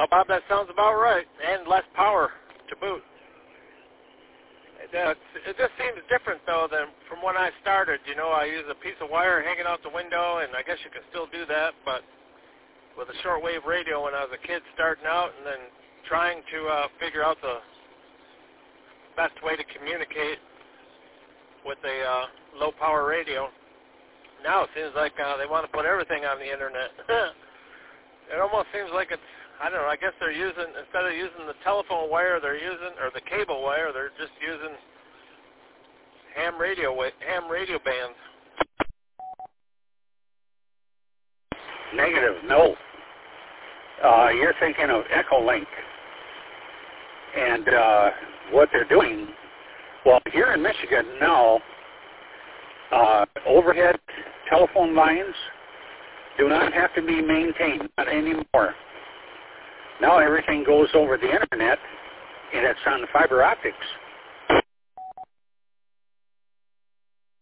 Well, Bob, that sounds about right, and less power to boot. It just seems different, though, than from when I started. You know, I use a piece of wire hanging out the window, and I guess you can still do that, but with a shortwave radio when I was a kid starting out and then trying to figure out the best way to communicate with a low-power radio. Now it seems like they want to put everything on the Internet. It almost seems like it's, I don't know, I guess they're using, instead of using the telephone wire, they're using, or the cable wire, they're just using ham radio bands. Negative, no. You're thinking of Echolink. And what they're doing, well, here in Michigan now, overhead telephone lines do not have to be maintained, not anymore. Now everything goes over the Internet, and it's on fiber optics.